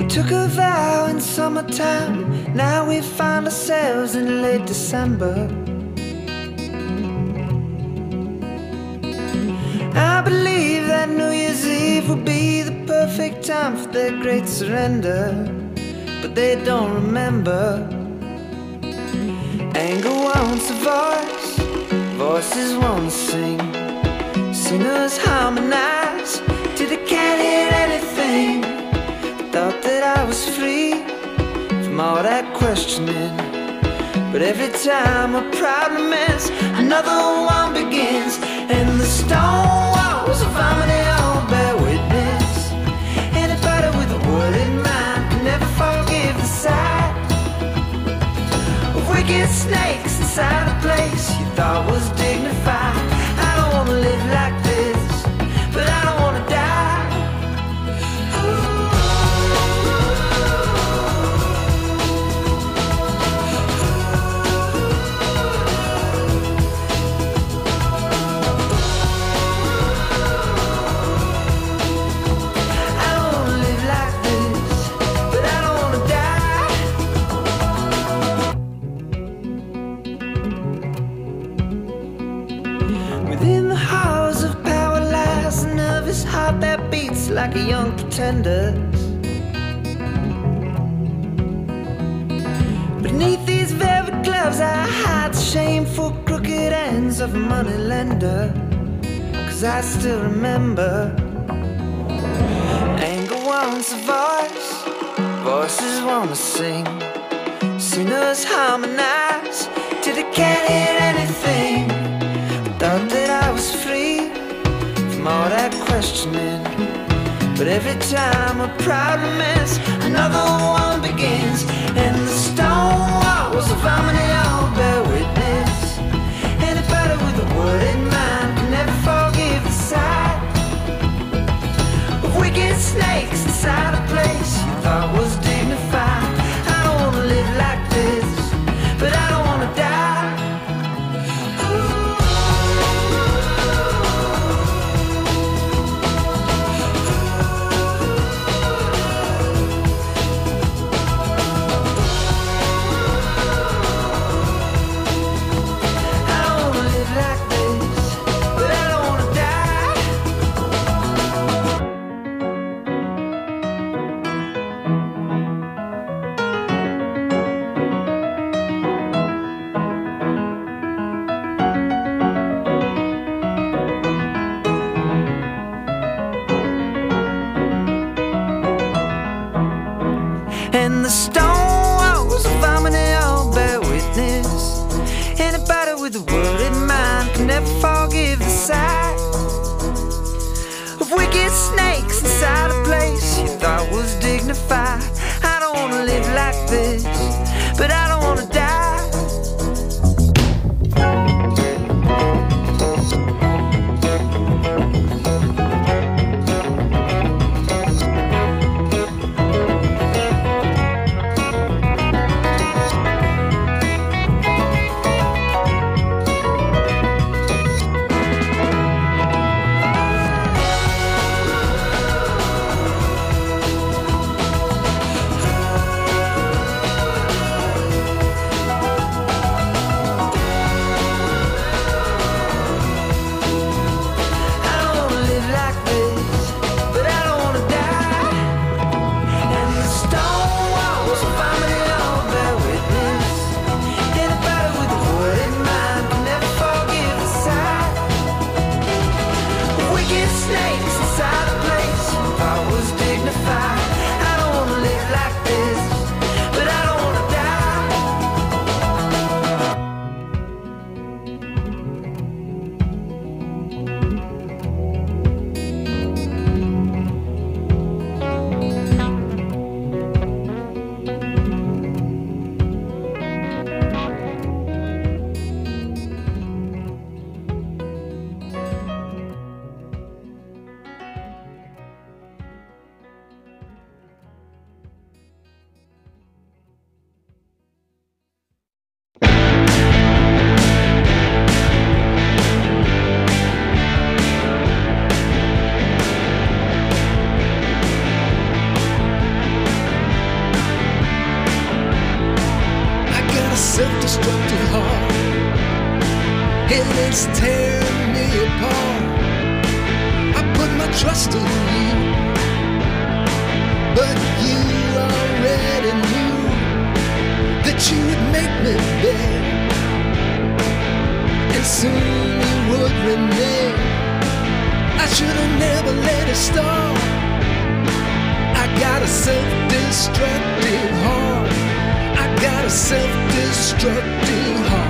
Took a vow in summertime, now we find ourselves in late December. I believe that New Year's Eve will be the perfect time for their great surrender, but they don't remember. Anger wants a voice, voices want to sing. Singers harmonize till they can't hear anything. Thought that I was free from all that questioning, but every time a problem ends, another one begins. And the stone walls of harmony all bear witness. Anybody with a worded mind can never forgive the sight of wicked snakes inside a place you thought was dignified. I don't wanna live like this, but I don't wanna die. Within the halls of power lies a nervous heart that beats like a young pretender's. Beneath these velvet gloves I hide the shameful crooked ends of a moneylender. 'Cause I still remember. Anger wants a voice, voices wanna sing. Singers harmonize till they can't hear anything. Thought that I was free from all that questioning, but every time a problem ends, another one begins. And the stone walls of harmony all bear witness. Anybody with a word in mind can never forgive the sight of wicked snakes inside a place you thought was dignified. I don't wanna live like this, but I don't wanna die. And the stone walls of harmony all bear witness. Anybody with a word in mind can never forgive the sight of wicked snakes inside a place you thought was dignified. I don't wanna live like this, but I don't wanna die. it's tearing me apart. I put my trust in you, but you already knew that you would make me beg, and soon you would renege. I should have never let it start. I got a self-destructive heart. I got a self-destructive heart.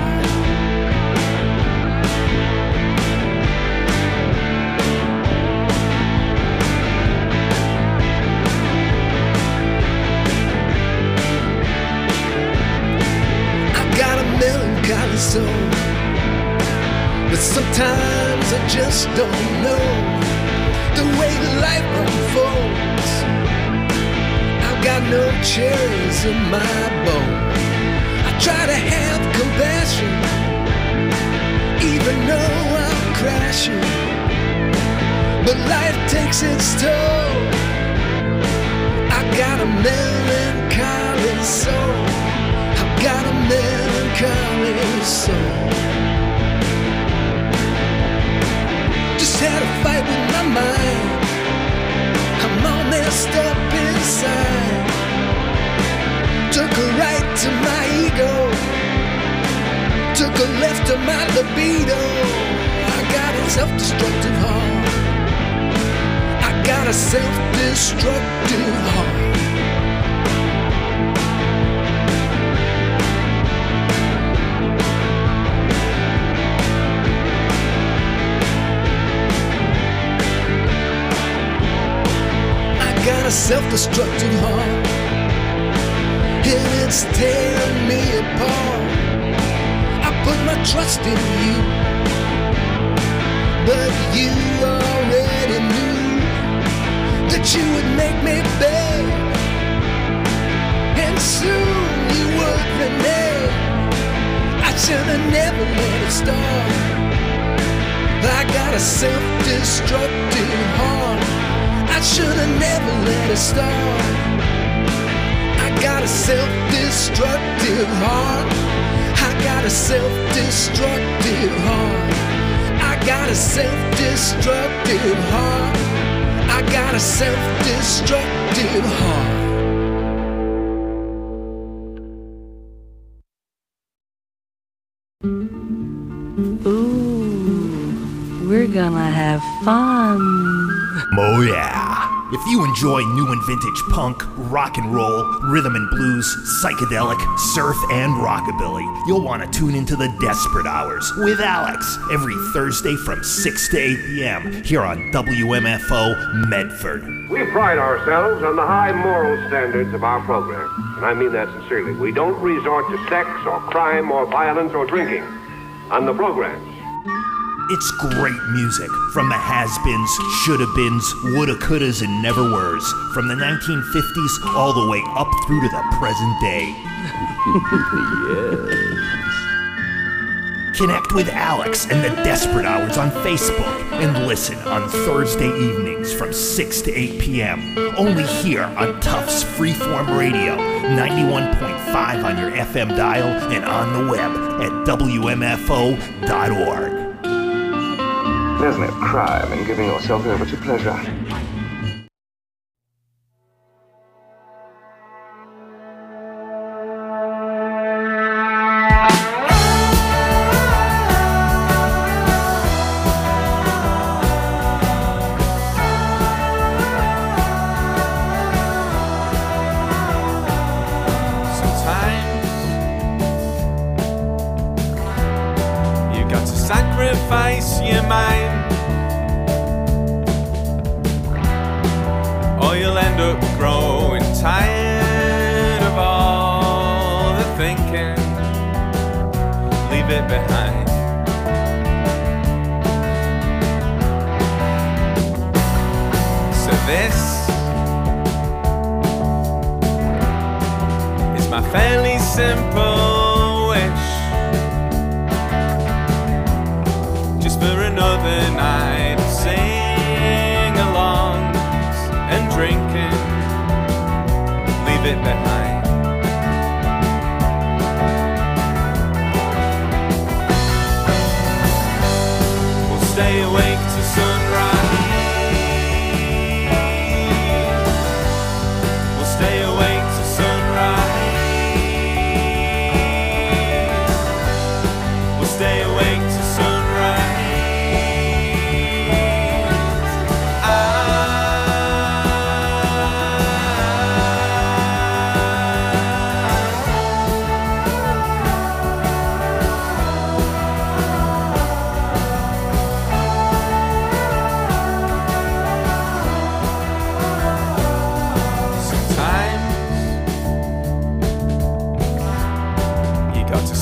I got a melancholy soul, but sometimes I just don't know the way that life unfolds. I've got no cherries in my bowl. I try to have compassion, even though I'm crashing, but life takes its toll. I got a melancholy soul. I've got a melancholy soul. Just had a fight with my mind. I'm all messed up inside. Took a right to my ego, took a left to my libido. I got a self-destructive heart. I got a self-destructive heart. A self-destructive heart, and it's tearing me apart. I put my trust in you, but you already knew that you would make me beg, and soon you would renege. I should have never let it start. I got a self-destructive heart. I should have never let it start. I got a self-destructive heart. I got a self-destructive heart. I got a self-destructive heart. I got a self-destructive heart. Ooh, we're gonna have fun. Oh yeah. If you enjoy new and vintage punk, rock and roll, rhythm and blues, psychedelic, surf, and rockabilly, you'll want to tune into the Desperate Hours with Alex every Thursday from 6 to 8 p.m. here on WMFO Medford. We pride ourselves on the high moral standards of our program, and I mean that sincerely. We don't resort to sex or crime or violence or drinking on the programs. It's great music from the has-beens, shoulda-beens, woulda-couldas, and never-weres, from the 1950s all the way up through to the present day. Yes. Connect with Alex and the Desperate Hours on Facebook and listen on Thursday evenings from 6 to 8 p.m. Only here on Tufts Freeform Radio, 91.5 on your FM dial and on the web at WMFO.org. There's no crime in giving yourself over to pleasure. Sometimes you got to sacrifice your mind, or you'll end up growing tired of all the thinking. Leave it behind. So this is my fairly simple wish, just for another night of sing-alongs and drinking. Leave it behind.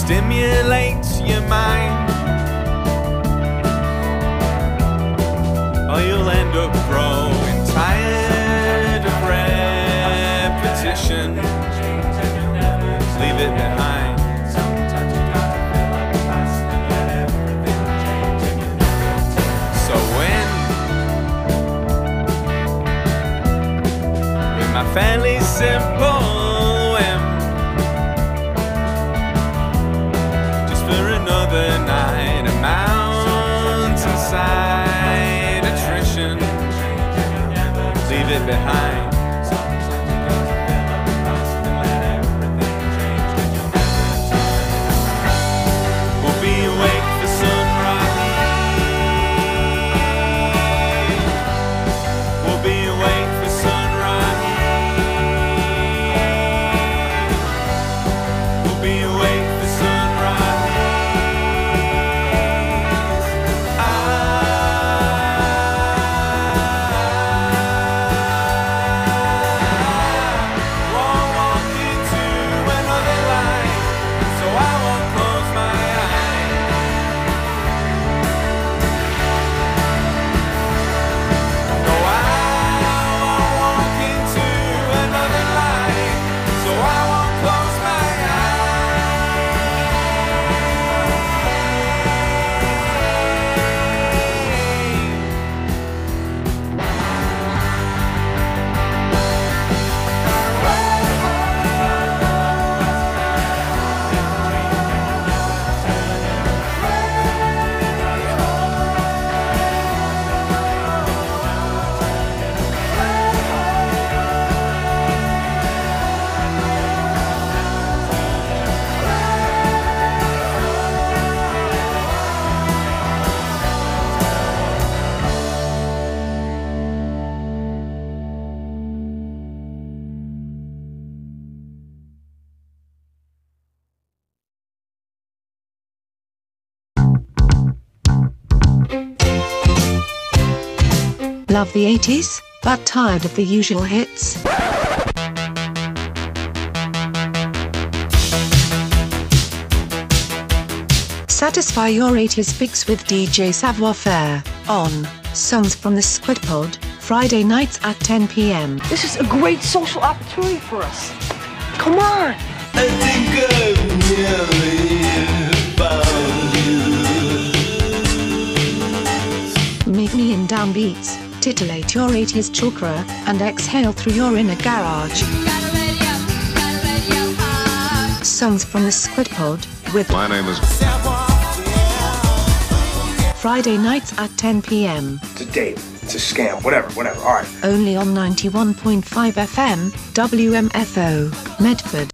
stimulates your mind, or you'll end up growing tired of repetition. Leave it behind. So when, with my fairly simple whim, just for another night, a mountainside attrition, leave it behind. Love the 80s, but tired of the usual hits? Satisfy your 80s fix with DJ Savoir Faire on Songs from the Squid Pod, Friday nights at 10 p.m. This is a great social opportunity for us. Come on! I think I've nearly found you. Meet me in downbeats, titillate your 80s chakra, and exhale through your inner garage. Songs from the Squid Pod, with my name is Friday nights at 10 p.m. It's a date, it's a scam, whatever, alright. Only on 91.5 FM, WMFO, Medford.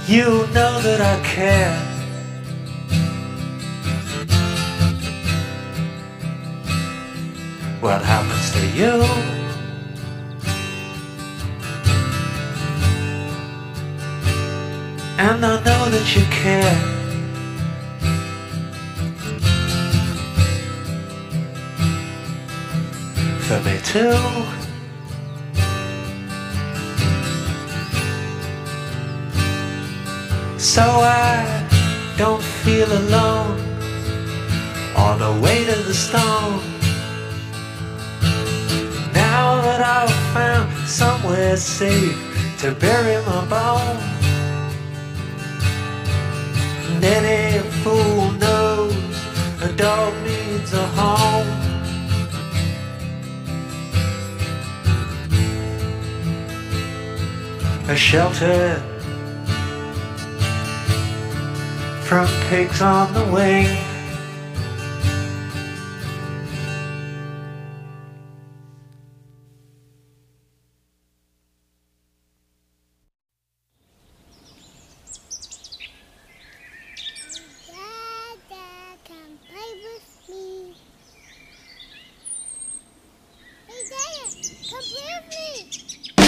You know that I care. What happens to you? And I know that you care. For me too. So I don't feel alone on the way to the stone. Now that I've found somewhere safe to bury my bone. And any fool knows a dog needs a home. A shelter from pigs on the wing. Dada, come play with me. Hey, Dada, come play with me.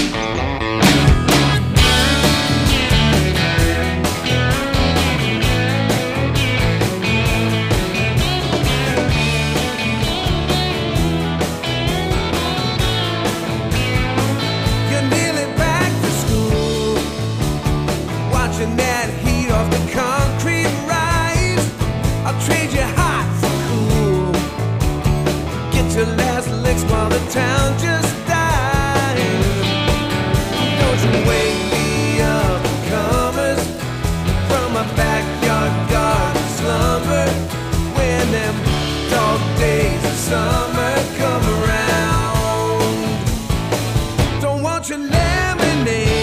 That heat off the concrete rise, I'll trade you hot for cool. Get your last licks while the town just dies. Don't you wake me up, comers, from my backyard garden slumber. When them dog days of summer come around, don't want your lemonade.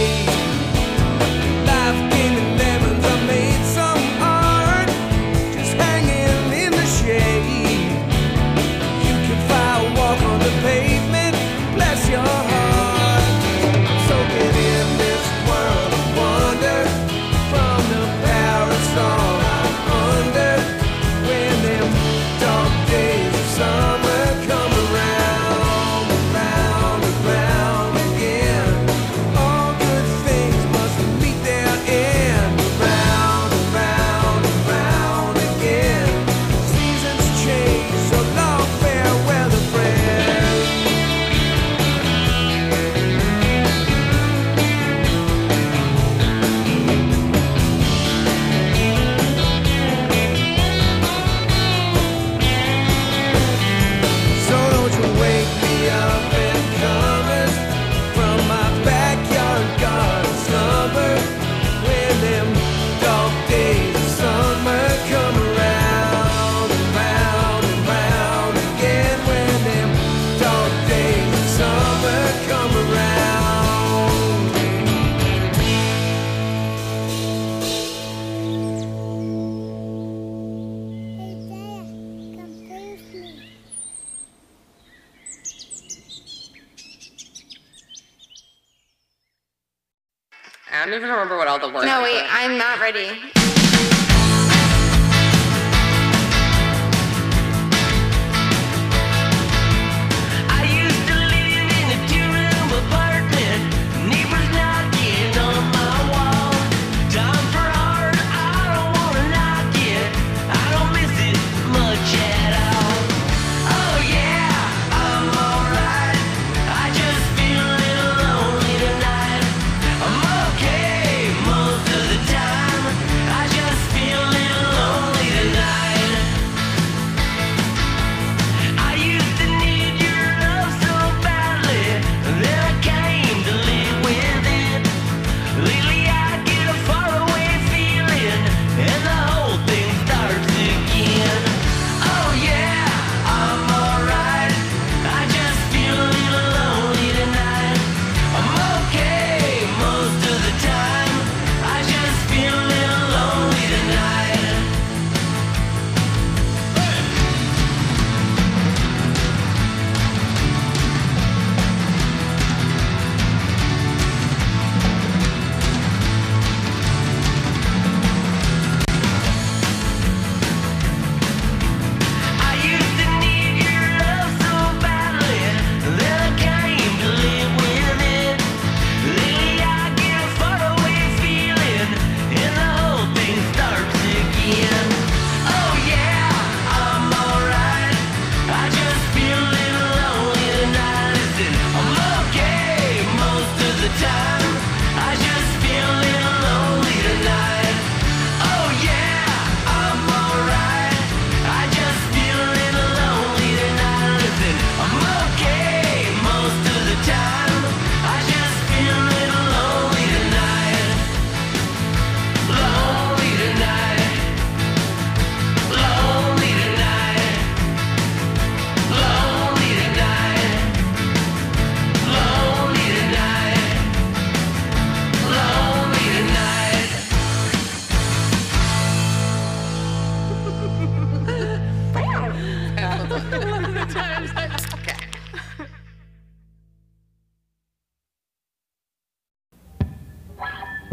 I don't even remember what all the words No, were. wait, I'm not ready. I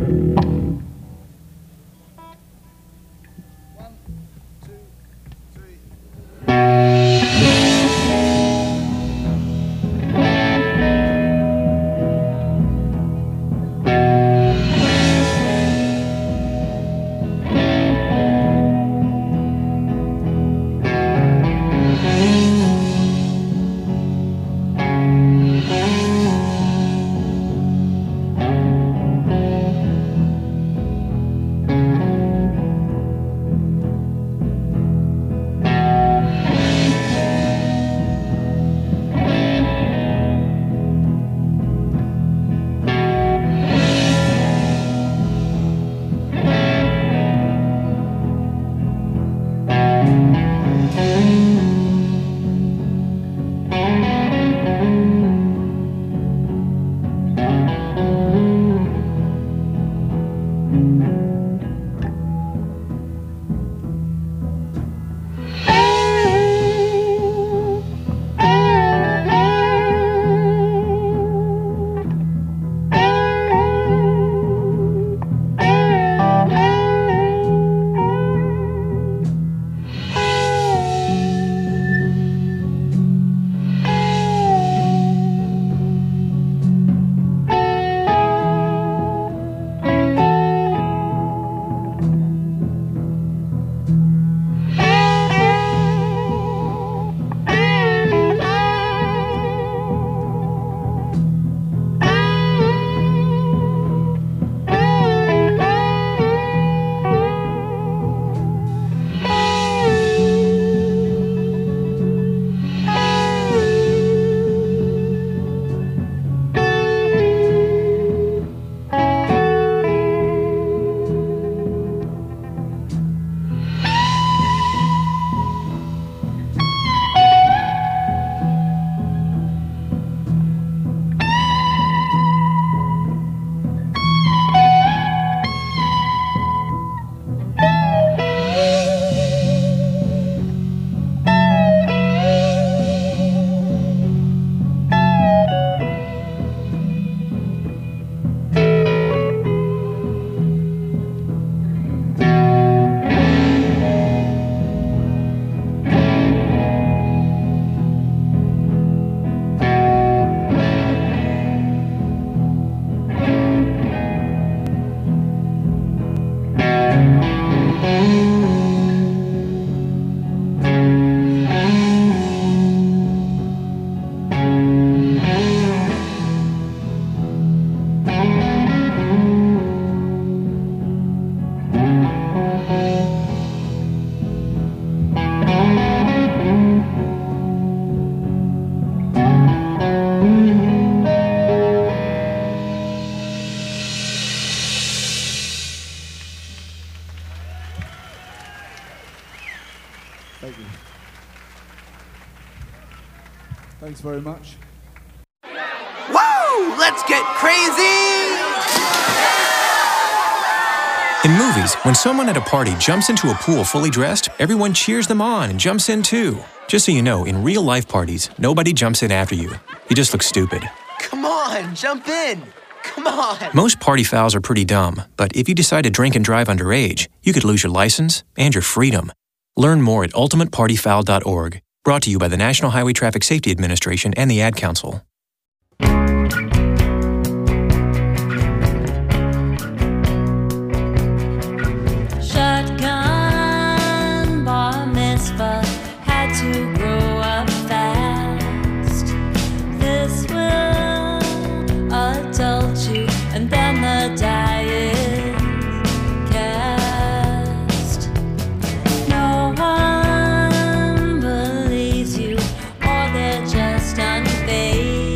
Thank you. Thanks very much. Woo! Let's get crazy! In movies, when someone at a party jumps into a pool fully dressed, everyone cheers them on and jumps in too. Just so you know, in real-life parties, nobody jumps in after you. You just look stupid. Come on, jump in! Come on! Most party fouls are pretty dumb, but if you decide to drink and drive underage, you could lose your license and your freedom. Learn more at ultimatepartyfoul.org. Brought to you by the National Highway Traffic Safety Administration and the Ad Council. Shotgun bar mitzvah had to grow up fast. This will adult you, and then the die is cast. No one believes you, or they're just unfazed.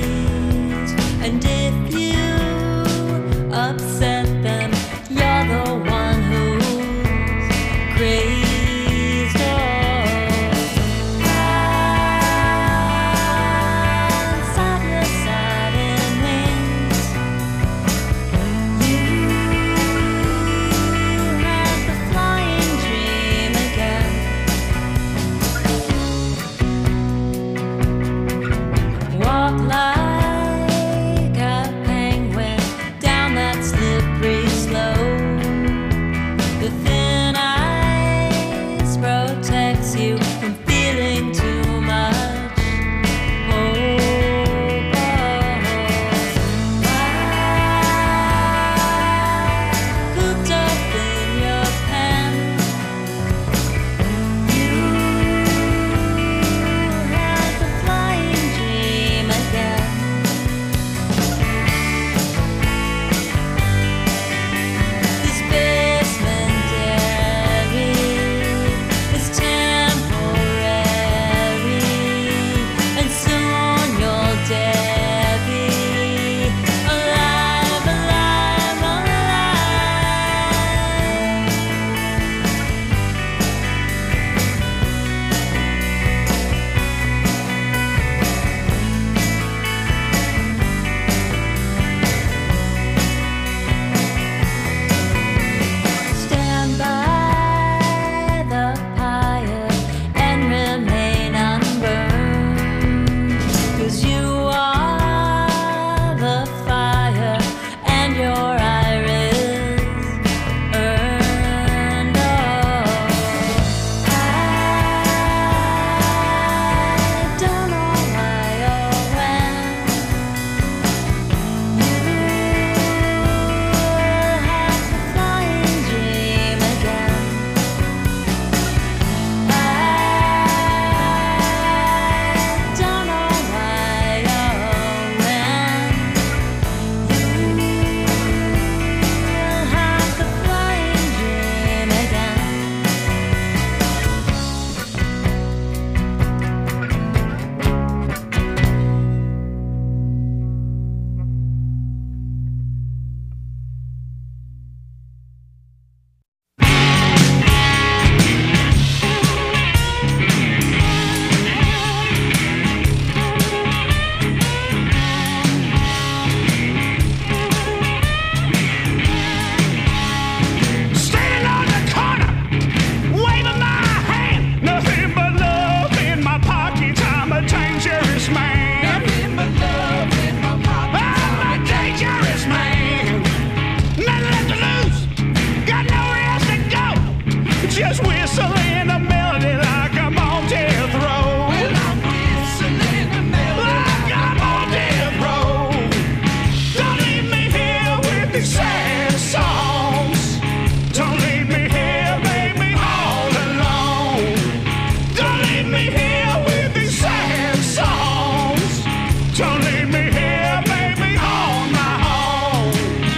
Don't leave me here, baby, on my own.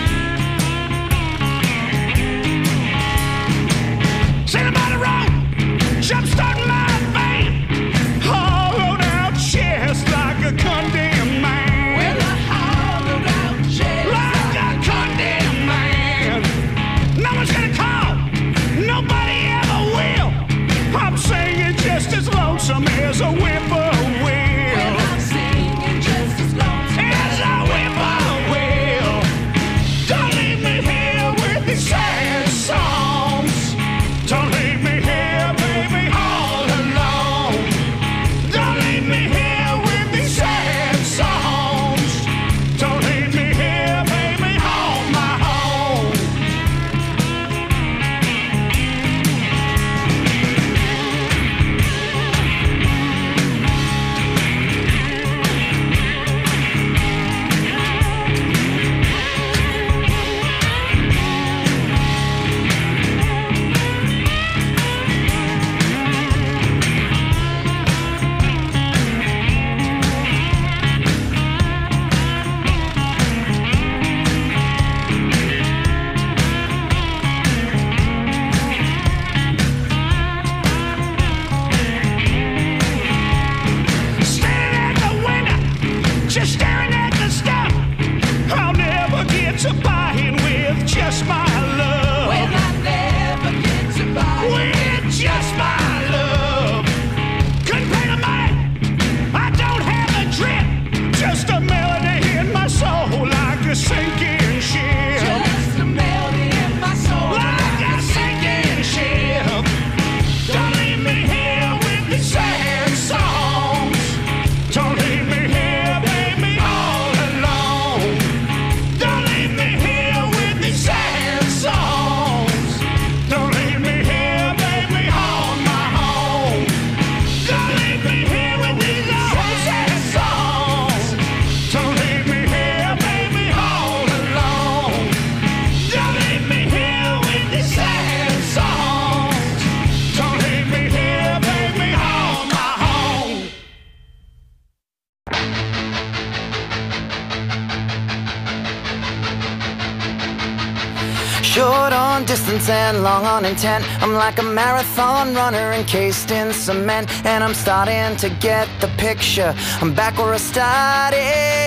Sitting by the road, jumpstarting my vein, hollowed out chest like a condemned man. Well, a hollowed out chest like a condemned man. No one's gonna call, nobody ever will. I'm singing just as lonesome as a whippoorwill. Well, I'm singing just as lonesome as a whippoorwill. Don't leave me here with these sad songs. Don't leave me here, baby, all alone. Don't leave me here with these sad songs. Don't leave me here, baby, on my own. Standing at the window, just staring at the stuff. I'll never get to buying with just my love. Well, I'll never get to buying with just my love. Couldn't pay the money, I don't have a drip. Just a melody in my soul like a sinking ship. Just a melody in my soul like a sinking ship. Don't leave me here with the sad songs. Don't leave me here, baby, all alone. Don't leave me here with these sad songs. Don't leave me here, baby, on my own. Don't leave me here with these sad songs. Don't leave me here, baby, all alone. Don't leave me here with these sad songs. Don't leave me here, baby, on my own. Short on distance and long on intent. I'm like a marathon runner encased in cement, and I'm starting to get the picture. I'm back where I started.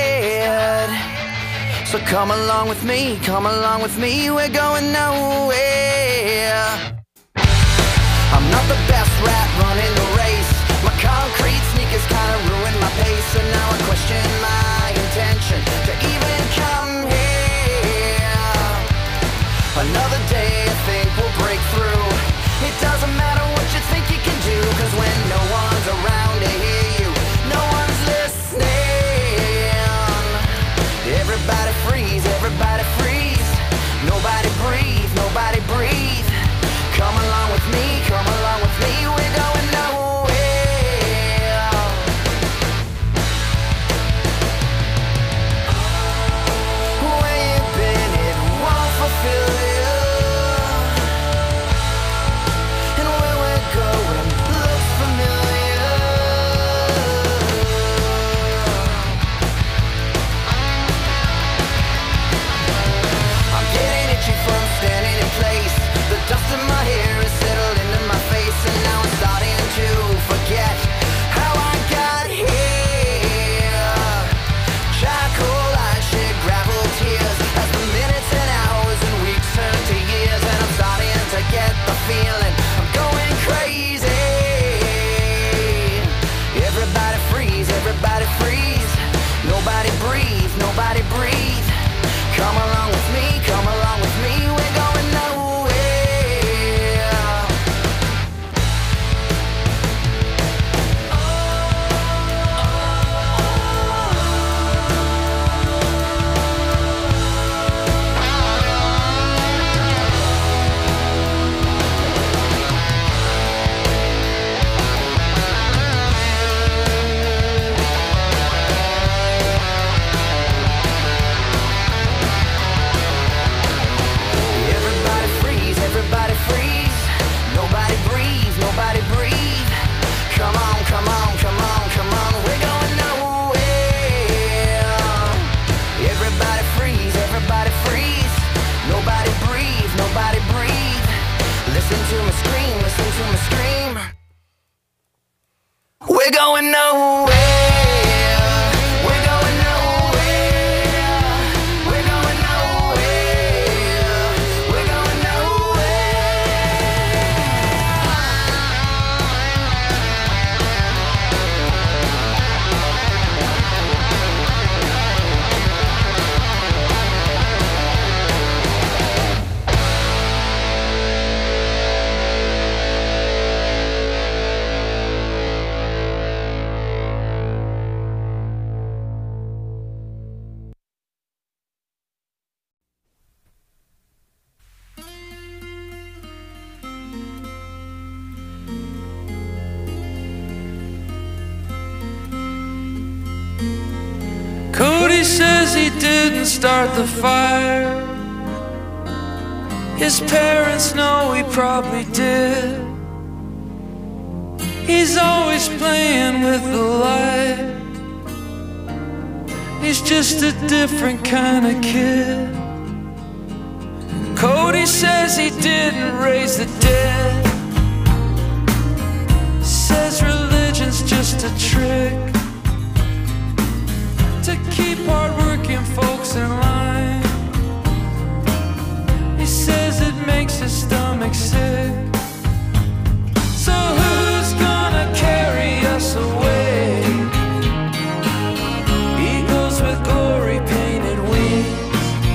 So come along with me, we're going nowhere. I'm not the best rat running the race. My concrete sneakers kinda ruined my pace, and now I question my intention to even come here. Another day I think we'll break through. It doesn't matter what you think you can do, 'cause when no one's around to hear you, no one's listening. Everybody freeze, everybody freeze. Nobody breathe, nobody breathe. Come along with me, we're going nowhere. says he didn't start the fire. His parents know he probably did. He's always playing with the light. He's just a different kind of kid. Cody says he didn't raise the dead. Says religion's just a trick to keep hard-working folks in line. He says it makes his stomach sick. So who's gonna carry us away? Eagles with glory painted wings.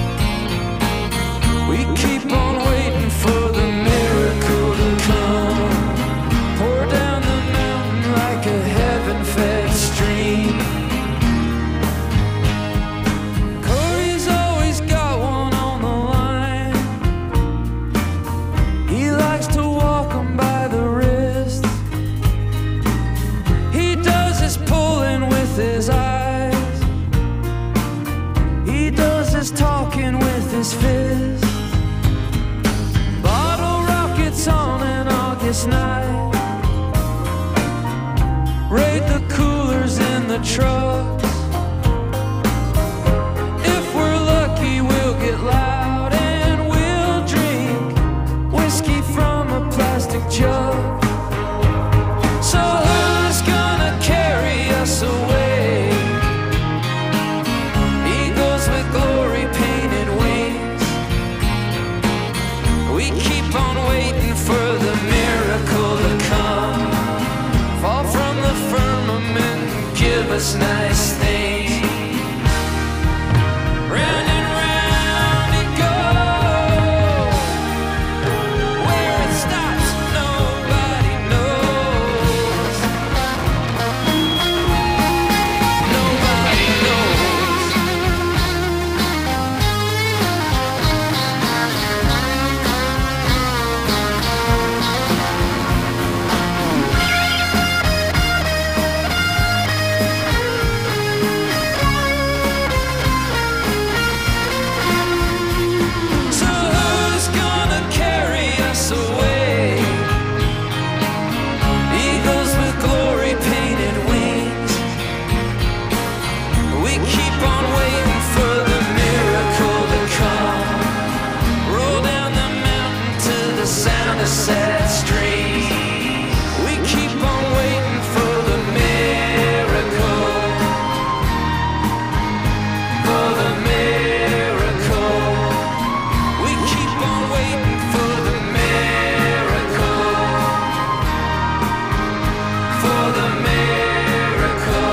We keep on waiting for the miracle to come. Pour down the mountain like a heaven-fed stream. Cody's always got one on the line. He likes to walk 'em by the wrist. He does his pulling with his eyes. He does his talking with his fist. Bottle rockets on an August night. Raid the coolers in the trucks. If we're lucky, we'll get loud and we'll drink whiskey from a plastic jug. So who's gonna carry us away? Eagles with glory painted wings. We keep on waiting for the miracle to come. Fall from the firmament and give us nice things. Round and round it goes. Where it stops, nobody knows. Nobody knows. So who's gonna carry us away? Eagles with glory painted wings. We keep on waiting for the miracle to come. Roll down the mountain to the sound of sad streams. We keep on waiting for the miracle. For the miracle. We keep on waiting for the miracle. For the miracle.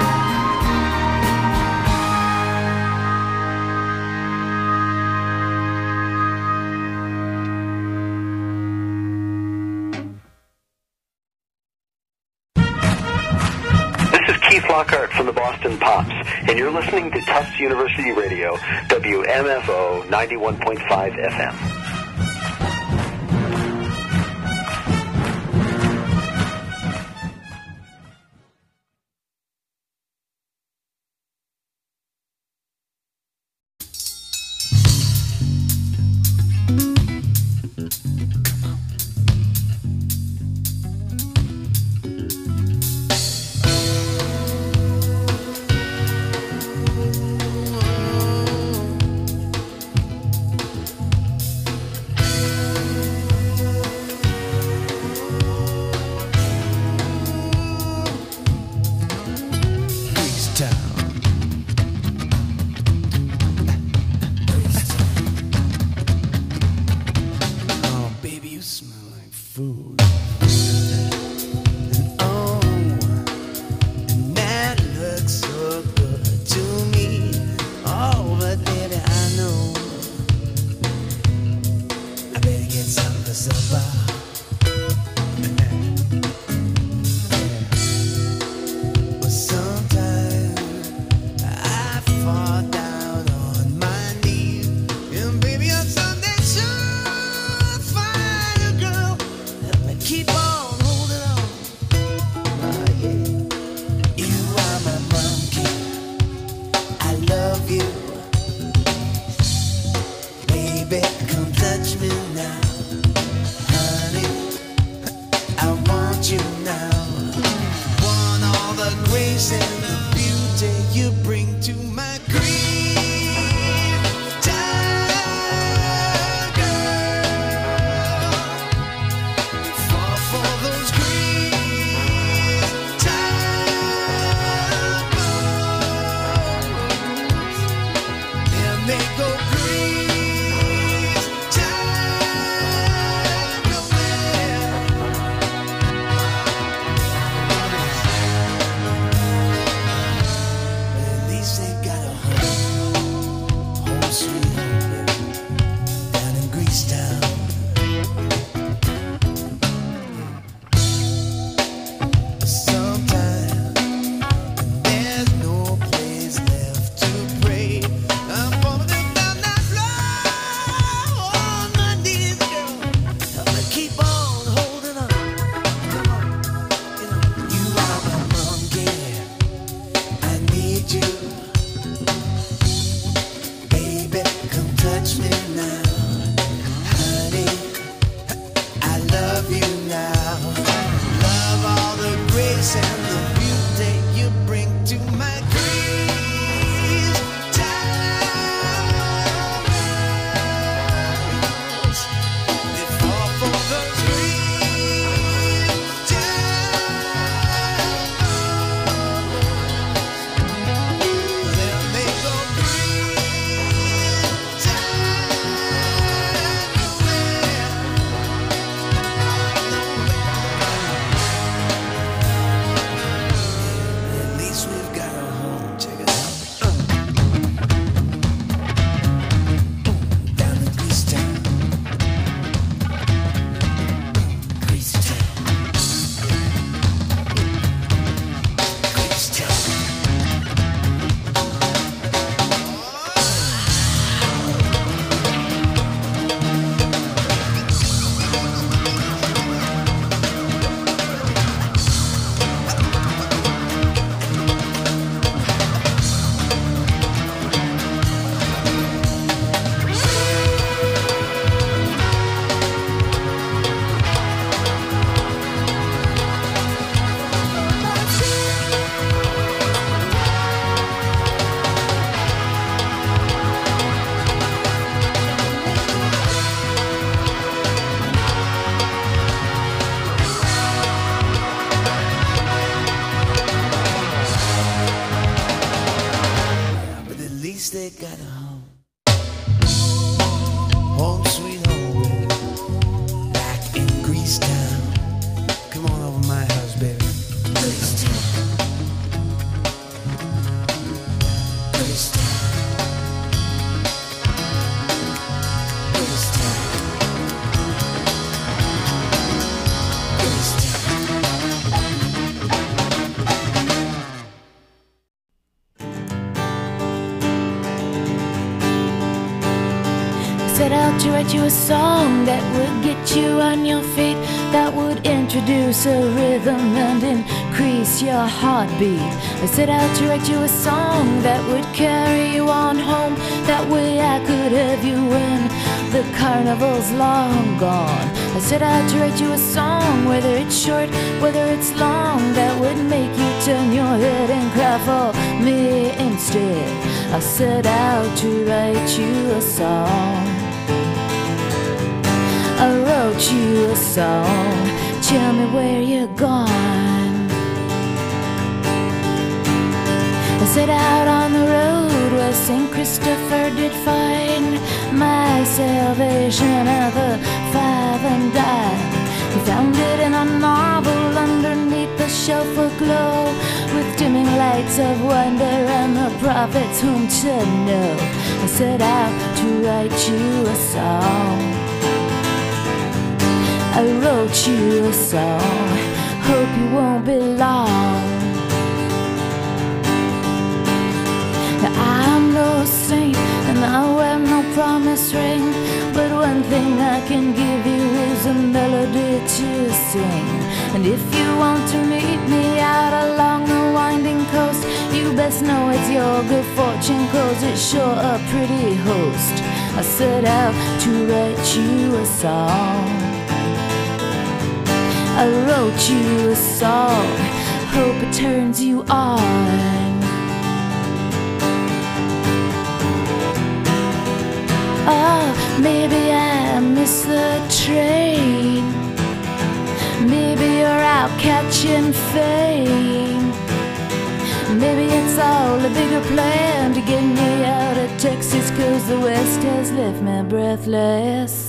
This is Keith Lockhart from the Boston Pops, and you're listening to Tufts University Radio, WMFO 91.5 FM. grace and the beauty you bring to my grief. Time, girl, fall for those grief. Time moves, and they go grief. Time nowhere. At least they got a home sweet home down in Greece town. Sometimes there's no place left to pray. I'm falling down that floor on my knees, girl. I'm gonna keep on holding on. Come on, you are my monkey. I need you, baby. Come touch me now, honey. I love you now. Love all the grace and the beauty you bring to my grief. Times they fall for those grief. Then they go grief. At least we've got a home. Check it out. Down in Greece town. Greece town. Greece town. But at least they got a home. Home sweet home, baby. Back in Greece town. Come on over my house, baby. Greece town. Greece town. Greece town. Greece town. Set out to write you a song that would get you on your feet, that would introduce a rhythm and increase your heartbeat. I set out to write you a song that would carry you on home. That way I could have you when the carnival's long gone. I set out to write you a song, whether it's short, whether it's long, that would make you turn your head and cry for me instead. I set out to write you a song. I wrote you a song. Tell me where you're gone. I set out on the road where St. Christopher did find my salvation at the 5 and dime. He found it in a novel underneath the shelf aglow, with dimming lights of wonder and the prophets whom to know. I set out to write you a song. I wrote you a song. Hope you won't be long. Now, I'm no saint and I wear no promise ring, but one thing I can give you is a melody to sing. And if you want to meet me out along the winding coast, you best know it's your good fortune, 'cause it's sure a pretty host. I set out to write you a song. I wrote you a song. hope it turns you on. Oh, maybe I miss the train. Maybe you're out catching fame. Maybe it's all a bigger plan to get me out of Texas, 'cause the West has left me breathless.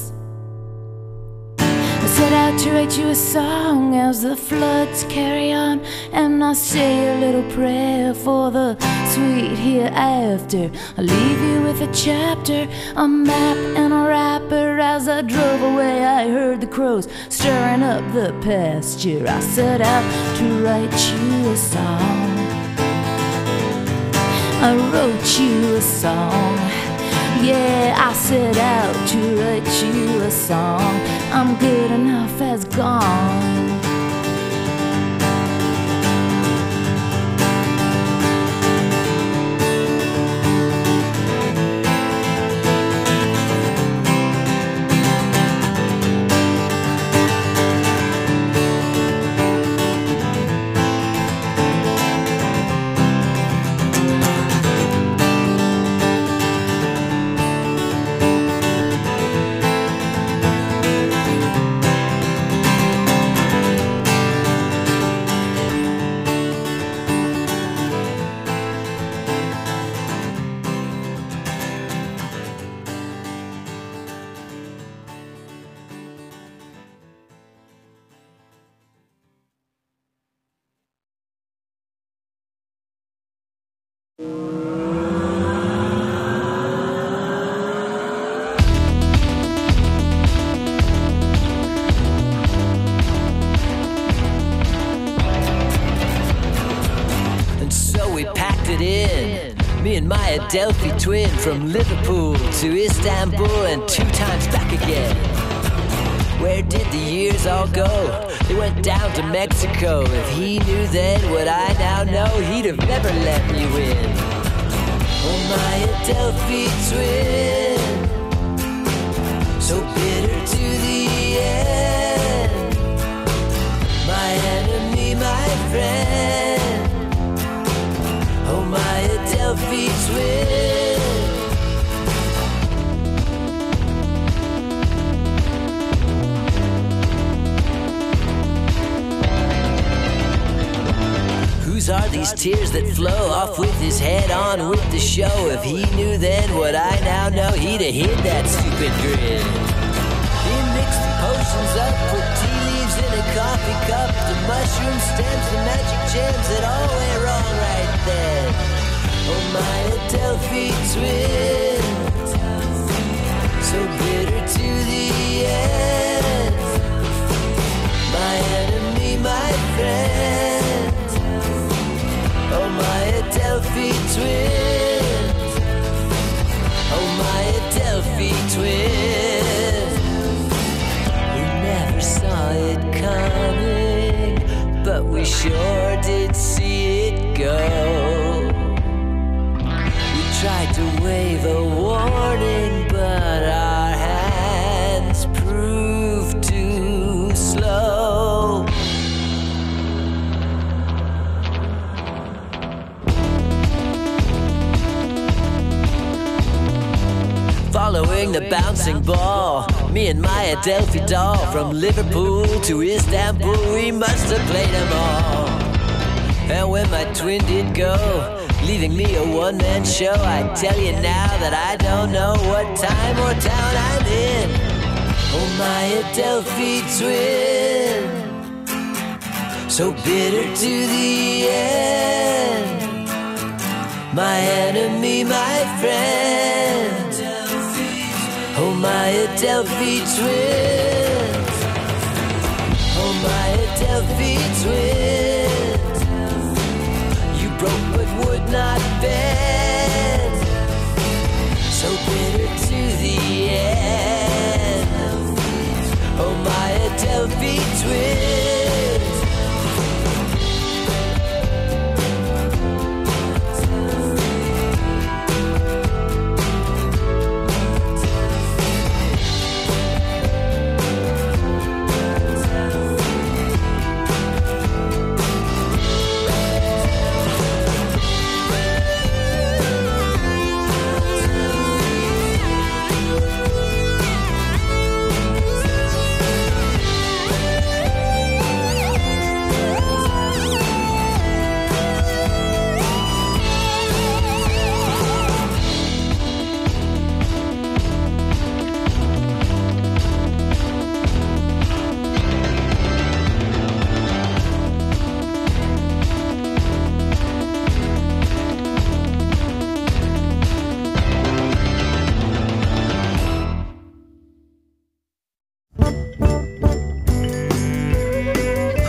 I set out to write you a song as the floods carry on, and I say a little prayer for the sweet hereafter. I leave you with a chapter, a map and a wrapper. As I drove away I heard the crows stirring up the pasture. I set out to write you a song. I wrote you a song. Yeah, I set out to write you a song. I'm good enough as gone. Delphi twin from Liverpool to Istanbul and 2 times back again. Where did the years all go? They went down to Mexico. If he knew then what I now know, he'd have never let me win. Oh, my Delphi twin, so bitter to the end. My enemy, my friend. Oh, my Delphi twin. Whose are these tears that flow off with his head on with the show? If he knew then what I now know, he'd have hid that stupid grin. He mixed the potions up, put tea leaves in a coffee cup, the mushroom stems, the magic gems, it all went wrong right then. Oh, my Delphi twin, so bitter to the end. My enemy, my friend. Oh, my Delphi twin. Oh, my Delphi twin. We never saw it coming, but we sure did see it go. Tried to wave a warning, but our hands proved too slow. Following the bouncing ball, me and my Delphi doll, from Liverpool to Istanbul, we must have played them all. And when my twin did go, leaving me a one-man show, I tell you now that I don't know what time or town I'm in. Oh, my Delphi twin, so bitter to the end. My enemy, my friend. Oh, my Delphi twin. Oh, my Delphi twin. You broke but would not bend, so bitter to the end. Oh, my Delphi twin.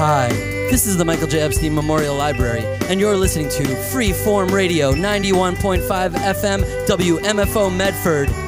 Hi, this is the Michael J. Epstein Memorial Library, and you're listening to Freeform Radio 91.5 FM WMFO Medford.